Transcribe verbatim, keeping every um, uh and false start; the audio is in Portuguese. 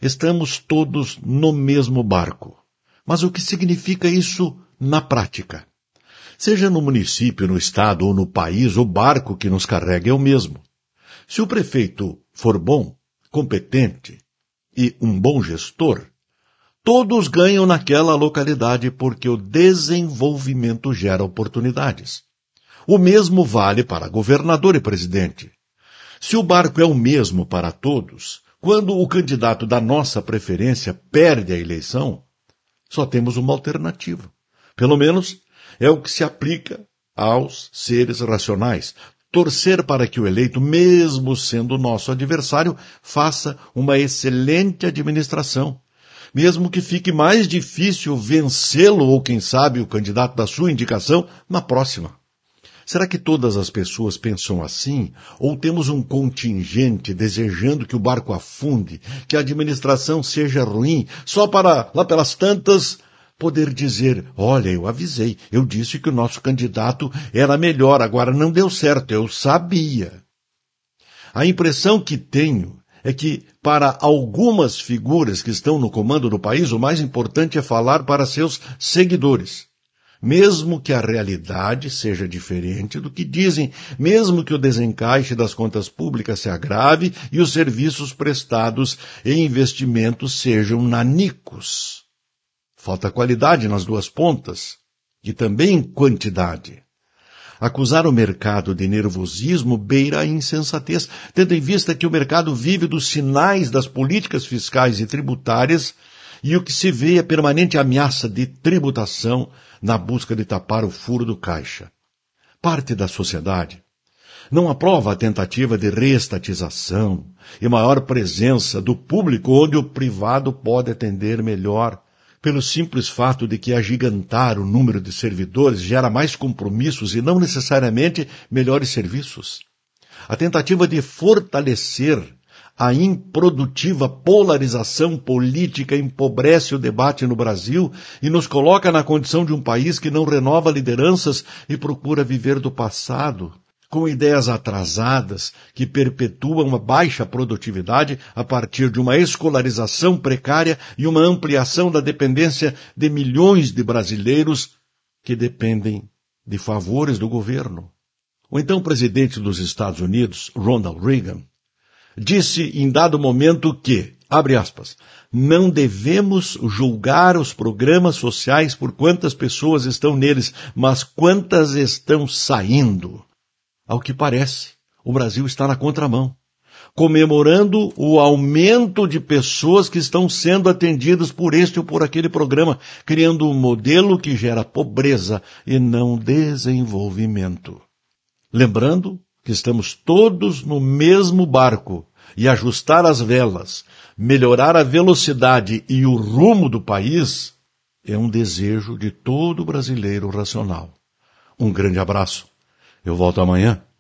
Estamos todos no mesmo barco. Mas o que significa isso na prática? Seja no município, no estado ou no país, o barco que nos carrega é o mesmo. Se o prefeito for bom, competente e um bom gestor, todos ganham naquela localidade porque o desenvolvimento gera oportunidades. O mesmo vale para governador e presidente. Se o barco é o mesmo para todos, quando o candidato da nossa preferência perde a eleição, só temos uma alternativa. Pelo menos é o que se aplica aos seres racionais. Torcer para que o eleito, mesmo sendo nosso adversário, faça uma excelente administração. Mesmo que fique mais difícil vencê-lo ou, quem sabe, o candidato da sua indicação na próxima. Será que todas as pessoas pensam assim? Ou temos um contingente desejando que o barco afunde, que a administração seja ruim, só para, lá pelas tantas, poder dizer, olha, eu avisei, eu disse que o nosso candidato era melhor, agora não deu certo, eu sabia. A impressão que tenho é que, para algumas figuras que estão no comando do país, o mais importante é falar para seus seguidores. Mesmo que a realidade seja diferente do que dizem, mesmo que o desencaixe das contas públicas se agrave e os serviços prestados e investimentos sejam nanicos. Falta qualidade nas duas pontas e também quantidade. Acusar o mercado de nervosismo beira a insensatez, tendo em vista que o mercado vive dos sinais das políticas fiscais e tributárias e o que se vê é permanente ameaça de tributação na busca de tapar o furo do caixa. Parte da sociedade não aprova a tentativa de reestatização e maior presença do público onde o privado pode atender melhor, pelo simples fato de que agigantar o número de servidores gera mais compromissos e não necessariamente melhores serviços. A tentativa de fortalecer a improdutiva polarização política empobrece o debate no Brasil e nos coloca na condição de um país que não renova lideranças e procura viver do passado, com ideias atrasadas que perpetuam a baixa produtividade a partir de uma escolarização precária e uma ampliação da dependência de milhões de brasileiros que dependem de favores do governo. O então presidente dos Estados Unidos, Ronald Reagan, disse em dado momento que, abre aspas, não devemos julgar os programas sociais por quantas pessoas estão neles, mas quantas estão saindo. Ao que parece, o Brasil está na contramão, comemorando o aumento de pessoas que estão sendo atendidas por este ou por aquele programa, criando um modelo que gera pobreza e não desenvolvimento. Lembrando que estamos todos no mesmo barco e ajustar as velas, melhorar a velocidade e o rumo do país é um desejo de todo brasileiro racional. Um grande abraço. Eu volto amanhã